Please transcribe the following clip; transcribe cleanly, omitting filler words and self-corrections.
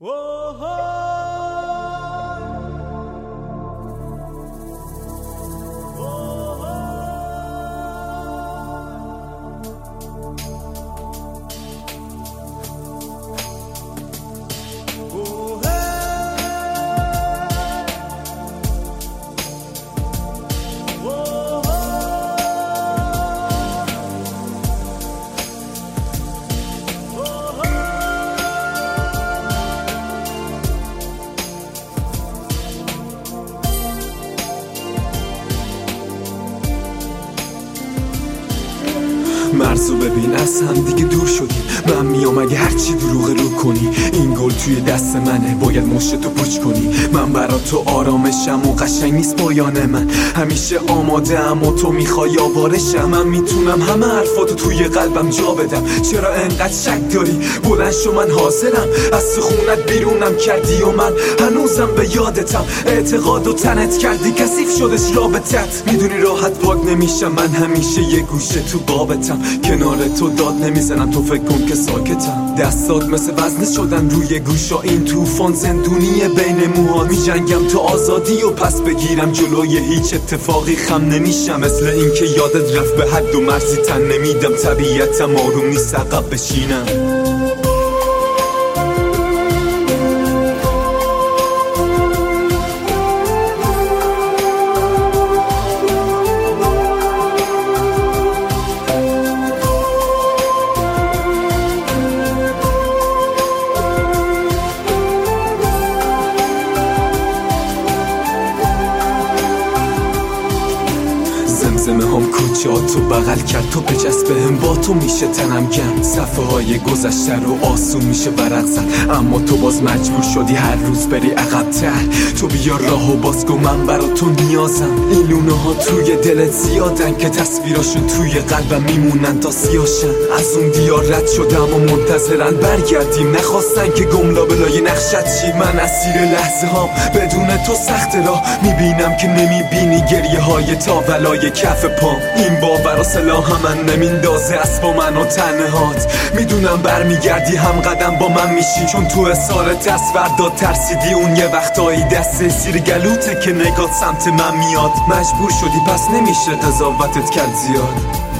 مرزو ببین از هم دیگه دور شدیم، من میام اگه هرچی دروغ رو کنی. این گل توی دست منه، باید مشتتو پوچ کنی. من برا تو آرامشم و قشنگ نیست پایان من. همیشه آماده ام و تو میخوای آوارشم. من میتونم همه حرفاتو توی قلبم جا بدم. چرا انقدر شک داری؟ بلند شو من حاضرم. از سخونت بیرونم کردی و من هنوزم به یادتم. اعتقاد و تنت کردی کثیف شدش رابطت. میدونی راحت پاک نمیشم، من همیشه یه گوشه تو بابتم. کنار تو داد نمیزنم، تو فکر کن که ساکتم. دستات مثل وزنه شدن روی گوشا. این طوفان زندونیه بین موهات. میجنگم تو آزادی و پس بگیرم جلوی هیچ اتفاقی خم نمیشم. مثل این که یادت رفت به حد و مرزی تن نمیدم. طبیعتم آروم نیست عقب بشینم. زمزمه هم کوچه‌هاتو بغل کرد، تو بچسبهم با تو میشه تنم گرم. صفحه های گذشته رو آسون میشه ورق زد، اما تو باز مجبور شدی هر روز بری عقب‌تر. تو بیا راهو باز کن، من برا تو نیازم. این لونه ها توی دلت زیادن که تصویراشون توی قلبم میمونن تا سیاشن. از اون دیار رد شدم و منتظرن برگردیم. نخواستن که گملا بلای نقشت چی. من اسیر لحظه هام، بدون تو سخت راه. میبینم که نمیبینی گریه های تا ولای کف پام. این باور و سلاح من نمیندازه از با من و تنهات. میدونم برمیگردی هم قدم با من میشی، چون تو اصارت از فردا ترسیدی. اون یه وقتایی دست سیر گلوته که نگات سمت من میاد. مجبور شدی پس نمیشه قضاوتت کرد زیاد.